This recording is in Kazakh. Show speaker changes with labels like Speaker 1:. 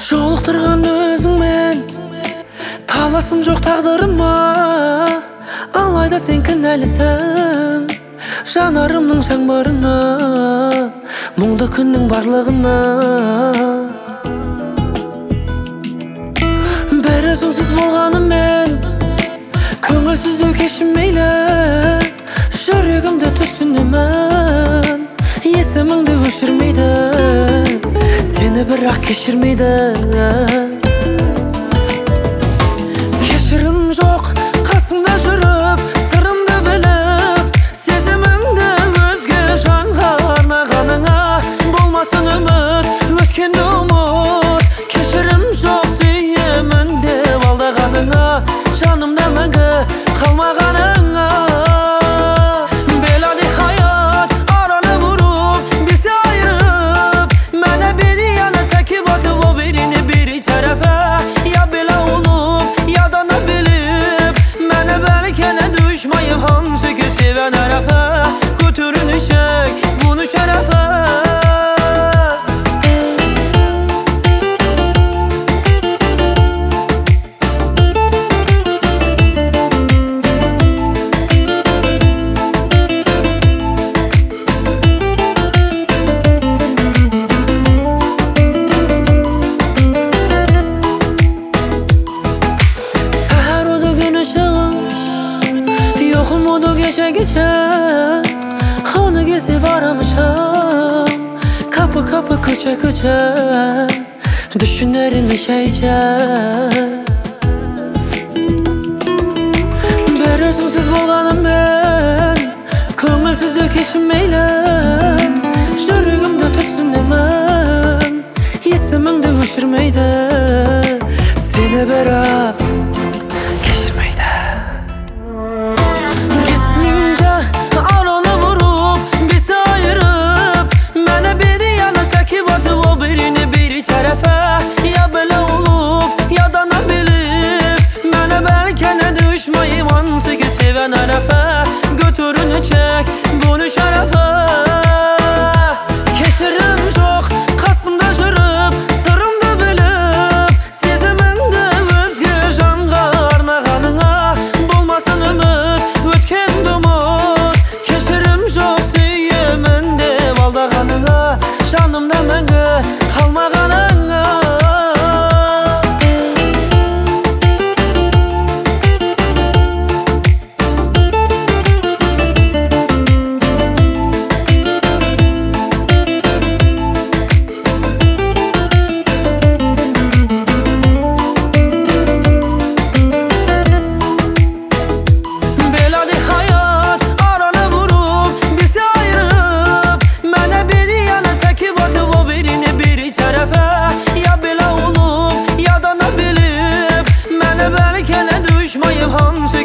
Speaker 1: Жолықтырған өзіңмен таласым жоқ тағдырыма, алайда сен кінәлісің жанарымның жаңбырына, мұңды күннің барлығына. Бір өзіңсіз болғанымен көңілсіздеу кешірмейлі, жүрегімді түсінемін, есіміңді өшірмейді, сені бірақ кешірмейді. Кешірім жоқ қасыңда жүріп, сырымды біліп, сезіміңді өзге жанға арнағаныңа, болмасын үміт, өткенді ұмыт. Кешірім жоқ сүйемін деп алдағаныңа, жанымда мәңгі қалмағаныңа. Düşmayıp hansı ki seven ərəfə, götürünüşək bunu şərəfə. Səhər odu gün ışığım, yoxum odu gece onu gezip aramışam, kapı kapı köçe köçe düşünerim işeyce. Bir özümsüz bolğanım ben, köngülsüzlük keçinmeyle, жүрегімді түсінемін, есіміңді өшірмейді, сені бірақ кешірмейді. Gizlince ananı vurup bizi ayırıp, məni bir yana çəkib atıp o birini bir tərəfə. Ya belə olub ya da nə bilib, mənə bəlkə nə düşməyim hansı ki sevən ərəfə, götürünü çək bunu şərəfə. Keşirim çox qasımda жүрüp, sırımda bilib, sezimində özgə janğa arnağanına, bolmasın ümid, ötkendi umut. Keşirim жоқ sүйемін деп алдағаныңа, жанымда мәңгі қалмағаныңа. Düşmayıp hansı